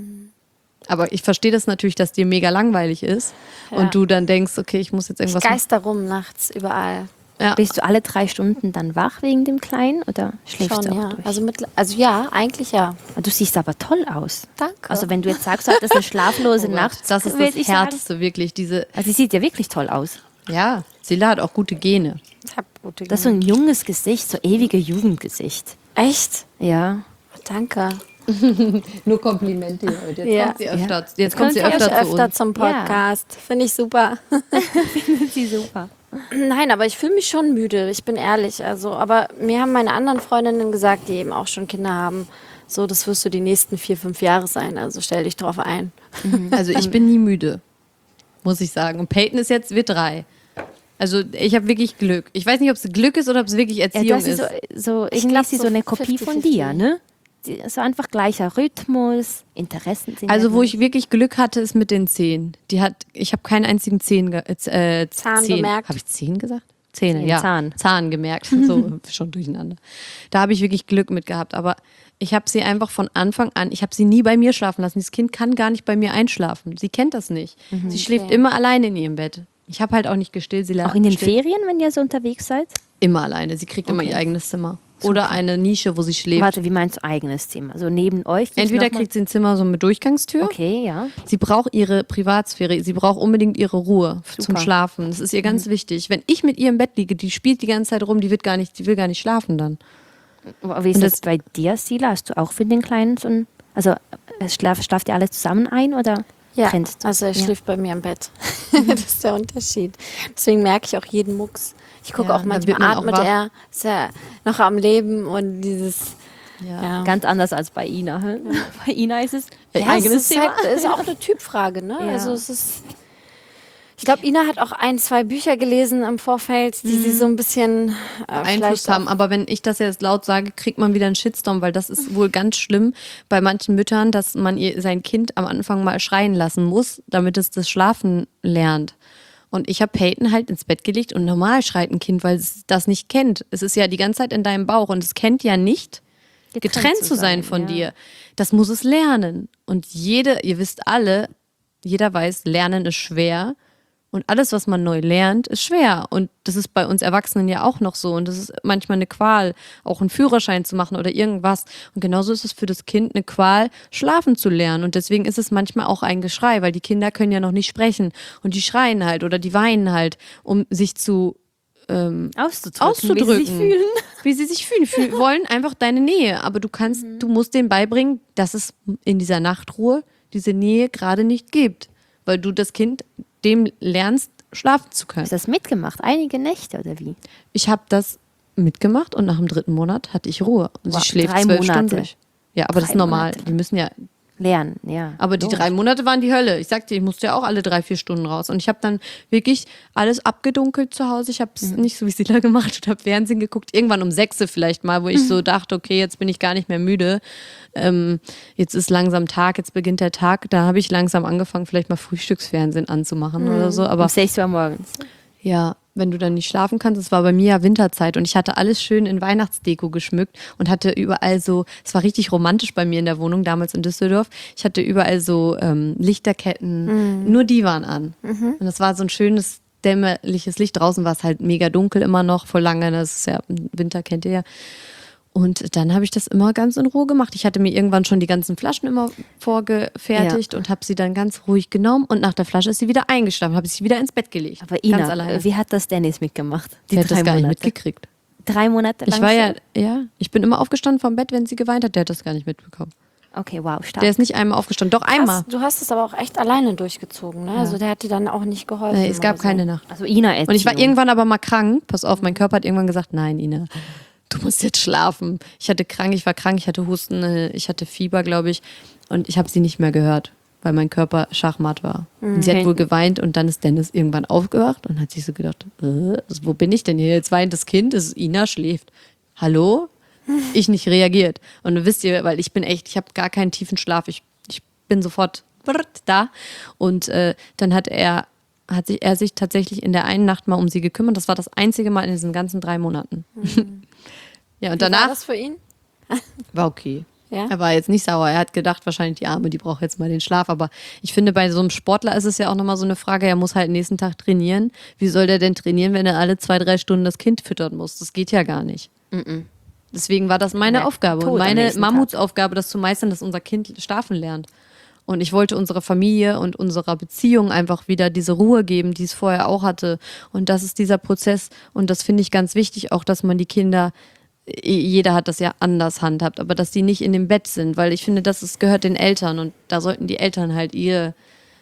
Aber ich verstehe das natürlich, dass dir mega langweilig ist und du dann denkst, okay, ich muss jetzt Ich irgendwas machen. geister rum nachts überall. Ja. Bist du alle 3 Stunden dann wach wegen dem Kleinen oder schläfst Schon, du auch ja. durch? Also ja, eigentlich ja. Du siehst aber toll aus. Danke. Also wenn du jetzt sagst, du hattest eine schlaflose Oh Gott, Nacht, das ist würd das ich sagen. Härteste, wirklich. Also sie sieht ja wirklich toll aus. Ja, Silla hat auch gute Gene. Ich hab gute Das ist so ein junges Gesicht, so ewige Jugendgesicht. Echt? Ja. Danke. Nur Komplimente heute. Jetzt Ja. kommt sie öfter, Ja. jetzt kommt sie Ich öfter zu öfter uns. zum Podcast. Finde ich super. Sie super. Nein, aber ich fühle mich schon müde, ich bin ehrlich. Also, aber mir haben meine anderen Freundinnen gesagt, die eben auch schon Kinder haben, so, das wirst du die nächsten 4, 5 Jahre sein. Also stell dich drauf ein. Also ich bin nie müde, muss ich sagen. Und Peyton wird 3. Also ich habe wirklich Glück. Ich weiß nicht, ob es Glück ist oder ob es wirklich Ja, Erziehung das ist ist. so irgendwie glaub, ist sie so so eine Kopie von dir, 50-50. ne? So einfach gleicher Rhythmus, Interessen sind Also ja wo ich wirklich Glück hatte, ist mit den Zähnen. Ich habe keinen einzigen Zahn bemerkt. Habe ich Zehen gesagt? Zähne, Zehen, ja. Zahn. Zahn gemerkt. So schon durcheinander. Da habe ich wirklich Glück mit gehabt. Aber ich habe sie einfach von Anfang an, ich habe sie nie bei mir schlafen lassen. Dieses Kind kann gar nicht bei mir einschlafen. Sie kennt das nicht. Sie schläft immer alleine in ihrem Bett. Ich habe halt auch nicht gestillt. Sie auch in den stillt Ferien, wenn ihr so unterwegs seid? immer alleine. Sie kriegt immer ihr eigenes Zimmer. Oder eine Nische, wo sie schläft. Warte, wie meinst du eigenes Zimmer? So neben euch? gibt's Entweder noch mal- kriegt sie ein Zimmer so mit Durchgangstür. Okay, ja. Sie braucht ihre Privatsphäre, sie braucht unbedingt ihre Ruhe zum Super. Schlafen. Das ist ihr ganz wichtig. Wenn ich mit ihr im Bett liege, die spielt die ganze Zeit rum, die will gar nicht schlafen dann. Wie ist Und das das- bei dir, Sila? Hast du auch für den Kleinen so ein... Also schlaft ihr alle zusammen ein oder Ja, trennst du? also er Ja. schläft bei mir im Bett. Das ist der Unterschied. Deswegen merke ich auch jeden Mucks. Ich gucke Ja, auch da manchmal, wird man auch atmet wach. er, ist er noch am Leben und dieses, ja. Ganz anders als bei Ina. hä? Bei Ina ist es Ja, es eigenes ist, Zimmer. halt, ist auch eine Typfrage, ne? Ja. Also es ist. Ich glaube, Ina hat auch 1, 2 Bücher gelesen im Vorfeld, die sie so ein bisschen Einfluss vielleicht haben. Aber wenn ich das jetzt laut sage, kriegt man wieder einen Shitstorm, weil das ist wohl ganz schlimm bei manchen Müttern, dass man sein Kind am Anfang mal schreien lassen muss, damit es das Schlafen lernt. Und ich habe Peyton halt ins Bett gelegt und normal schreit ein Kind, weil es das nicht kennt. Es ist ja die ganze Zeit in deinem Bauch und es kennt ja nicht, getrennt zu sein von dir. Das muss es lernen. Und ihr wisst alle, jeder weiß, Lernen ist schwer. Und alles, was man neu lernt, ist schwer. Und das ist bei uns Erwachsenen ja auch noch so. Und das ist manchmal eine Qual, auch einen Führerschein zu machen oder irgendwas. Und genauso ist es für das Kind eine Qual, schlafen zu lernen. Und deswegen ist es manchmal auch ein Geschrei, weil die Kinder können ja noch nicht sprechen. Und die schreien halt oder die weinen halt, um sich zu auszudrücken, wie sie sich fühlen. Wollen einfach deine Nähe. Aber du musst denen beibringen, dass es in dieser Nachtruhe diese Nähe gerade nicht gibt. Weil du das Kind dem lernst, schlafen zu können. Hast du das mitgemacht? Einige Nächte oder wie? Ich habe das mitgemacht und nach dem 3. Monat hatte ich Ruhe. Und Wow, sie schläft 3 12 Stunden Monate. durch. Ja, aber das ist 3 normal. Monate. Die müssen ja lernen, ja. Aber die 3 Monate waren die Hölle. Ich sagte, ich musste ja auch alle 3-4 Stunden raus. Und ich habe dann wirklich alles abgedunkelt zu Hause. Ich habe es nicht so wie Sila gemacht und habe Fernsehen geguckt. Irgendwann um 6 vielleicht mal, wo ich so dachte, okay, jetzt bin ich gar nicht mehr müde. Jetzt ist langsam Tag, jetzt beginnt der Tag. Da habe ich langsam angefangen, vielleicht mal Frühstücksfernsehen anzumachen oder so. Aber Um 6 Uhr morgens. ja, wenn du dann nicht schlafen kannst, es war bei mir ja Winterzeit und ich hatte alles schön in Weihnachtsdeko geschmückt und hatte überall so, es war richtig romantisch bei mir in der Wohnung, damals in Düsseldorf, ich hatte überall so Lichterketten, nur die waren an. Und das war so ein schönes dämmerliches Licht, draußen war es halt mega dunkel immer noch, voll lange, das ist ja Winter, kennt ihr ja. Und dann habe ich das immer ganz in Ruhe gemacht. Ich hatte mir irgendwann schon die ganzen Flaschen immer vorgefertigt und habe sie dann ganz ruhig genommen. Und nach der Flasche ist sie wieder eingeschlafen, habe sie wieder ins Bett gelegt. Aber ganz Ina, alleine. wie hat das Dennis mitgemacht? Die hat das gar nicht mitgekriegt. 3 Monate lang? Ich war schon? ich bin immer aufgestanden vom Bett, wenn sie geweint hat. Der hat das gar nicht mitbekommen. Okay, wow, stark. Der ist nicht einmal aufgestanden, doch einmal. Du hast es aber auch echt alleine durchgezogen, ne? Also der hat dir dann auch nicht geholfen. Nee, es gab oder so. keine Nacht. Also Ina Und ich war irgendwann aber mal krank. Pass auf, mein Körper hat irgendwann gesagt, nein, Ina, du musst jetzt schlafen. Ich war krank, ich hatte Husten, ich hatte Fieber, glaube ich. Und ich habe sie nicht mehr gehört, weil mein Körper schachmatt war. Und sie hat wohl geweint und dann ist Dennis irgendwann aufgewacht und hat sich so gedacht, wo bin ich denn hier? Jetzt weint das Kind, Ina schläft. Hallo? Ich nicht reagiert. Und wisst ihr, weil ich habe gar keinen tiefen Schlaf. Ich bin sofort da. Und dann hat er sich tatsächlich in der einen Nacht mal um sie gekümmert. Das war das einzige Mal in diesen ganzen 3 Monaten. Ja, und Wie war danach das für ihn? war okay. Ja? Er war jetzt nicht sauer. Er hat gedacht, wahrscheinlich die Arme, die braucht jetzt mal den Schlaf. Aber ich finde, bei so einem Sportler ist es ja auch nochmal so eine Frage, er muss halt nächsten Tag trainieren. Wie soll der denn trainieren, wenn er alle 2-3 Stunden das Kind füttern muss? Das geht ja gar nicht. Deswegen war das meine Aufgabe und tot am meine nächsten Tag. Mammutsaufgabe, das zu meistern, dass unser Kind schlafen lernt. Und ich wollte unserer Familie und unserer Beziehung einfach wieder diese Ruhe geben, die es vorher auch hatte. Und das ist dieser Prozess. Und das finde ich ganz wichtig, auch dass man die Kinder, jeder hat das ja anders handhabt, aber dass die nicht in dem Bett sind, weil ich finde, gehört den Eltern. Und da sollten die Eltern halt ihre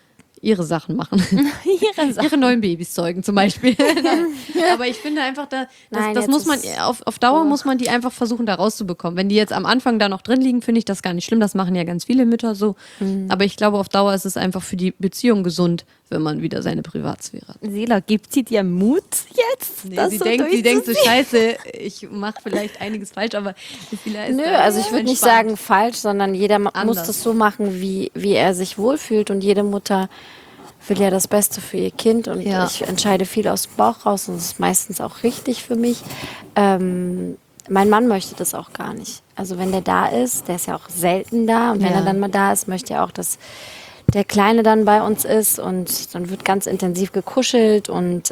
Sachen machen. Ihre neuen Babys zeugen zum Beispiel. Aber ich finde einfach, das Nein, muss man, auf Dauer muss man die einfach versuchen, da rauszubekommen. Wenn die jetzt am Anfang da noch drin liegen, finde ich das gar nicht schlimm. Das machen ja ganz viele Mütter so. Aber ich glaube, auf Dauer ist es einfach für die Beziehung gesund, wenn man wieder seine Privatsphäre hat. Sila, gibt sie dir Mut jetzt? Nee, das sie so denkt so, scheiße, ich mache vielleicht einiges falsch, aber Sila ist Nö, da also ich würde nicht entspannt. sagen falsch, sondern jeder muss Anders. das so machen, wie er sich wohlfühlt. Und jede Mutter will ja das Beste für ihr Kind. Und Ja. ich entscheide viel aus dem Bauch raus und das ist meistens auch richtig für mich. Mein Mann möchte das auch gar nicht. Also wenn der da ist, der ist ja auch selten da. Und wenn Ja. er dann mal da ist, möchte er auch, dass der Kleine dann bei uns ist. Und dann wird ganz intensiv gekuschelt. Und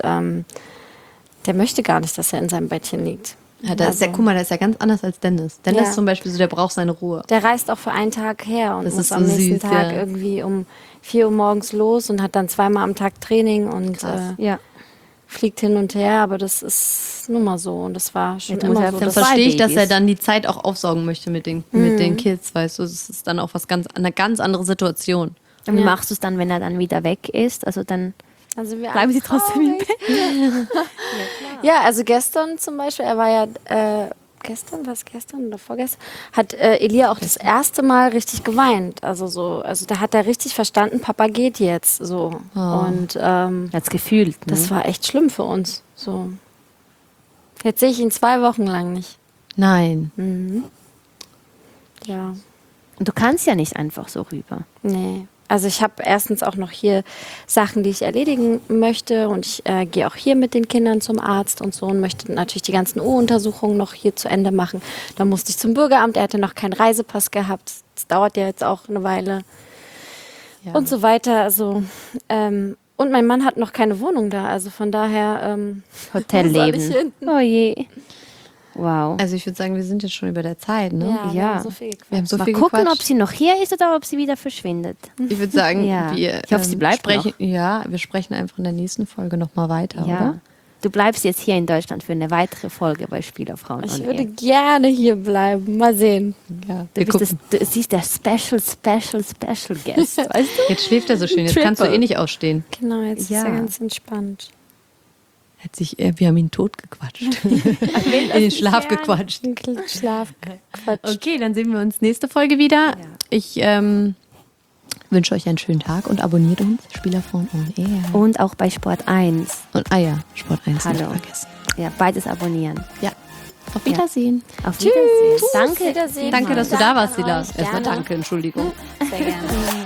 der möchte gar nicht, dass er in seinem Bettchen liegt. Ja, guck mal, der ist ja ganz anders als Dennis. Dennis Ja. zum Beispiel, der braucht seine Ruhe. Der reist auch für einen Tag her und Das muss ist am so nächsten süß, Tag ja. irgendwie um 4 Uhr morgens los und hat dann 2-mal am Tag Training und Ja. fliegt hin und her. Aber das ist nun mal so und das war schon Jetzt muss immer er so. dann Dann dass- verstehe ich, dass er Babys. dann die Zeit auch aufsaugen möchte mit den Kids, weißt du. Das ist dann auch eine ganz andere Situation. Und wie Ja. machst du es dann, wenn er dann wieder weg ist? Also dann Dann sind wir bleiben alle sie trotzdem im traurig. Bett. Ja, also gestern zum Beispiel, er war ja gestern oder vorgestern, hat Elia auch das erste Mal richtig geweint. Also da hat er richtig verstanden, Papa geht jetzt so. Und Hat's gefühlt. Ne? das war echt schlimm für uns. So. Jetzt sehe ich ihn 2 Wochen lang nicht. Nein. Ja. Und du kannst ja nicht einfach so rüber. Nee. Also ich habe erstens auch noch hier Sachen, die ich erledigen möchte und ich gehe auch hier mit den Kindern zum Arzt und so und möchte natürlich die ganzen U-Untersuchungen noch hier zu Ende machen. Dann musste ich zum Bürgeramt, er hatte noch keinen Reisepass gehabt. Das dauert ja jetzt auch eine Weile Ja. und so weiter. Also und mein Mann hat noch keine Wohnung da, also von daher wo soll ich Hotelleben. hin? Oh je. Wow. Also ich würde sagen, wir sind jetzt schon über der Zeit, ne? Ja, wir Ja. haben so viel gequatscht. Wir haben so Mal viel gucken, gequatscht. ob sie noch hier ist oder ob sie wieder verschwindet. Ich würde sagen, Ja. wir Ich hoffe, sie bleibt sprechen, ja, wir sprechen einfach in der nächsten Folge nochmal weiter, Ja. oder? Du bleibst jetzt hier in Deutschland für eine weitere Folge bei Spielerfrauen. Ich on würde Air. gerne hier bleiben. Mal sehen. Ja. Du siehst der Special Guest, weißt du? Jetzt schläft er so schön, jetzt kannst du Triple. eh nicht ausstehen. Genau, jetzt Ja. ist er ganz entspannt. Wir haben ihn tot gequatscht. In den Schlaf gequatscht. Schlaf. Quatsch. Okay, dann sehen wir uns nächste Folge wieder. Ich Wünsche euch einen schönen Tag und abonniert uns, Spielerfrauen on Air. Und auch bei Sport 1. Und Sport 1 nicht Hallo. vergessen. Ja, beides abonnieren. Ja. Auf Wiedersehen. Auf Wiedersehen. Danke. Wiedersehen. Danke, dass du da warst, Danke Sila. an euch. Erstmal Gerne. danke, Entschuldigung. Sehr gerne.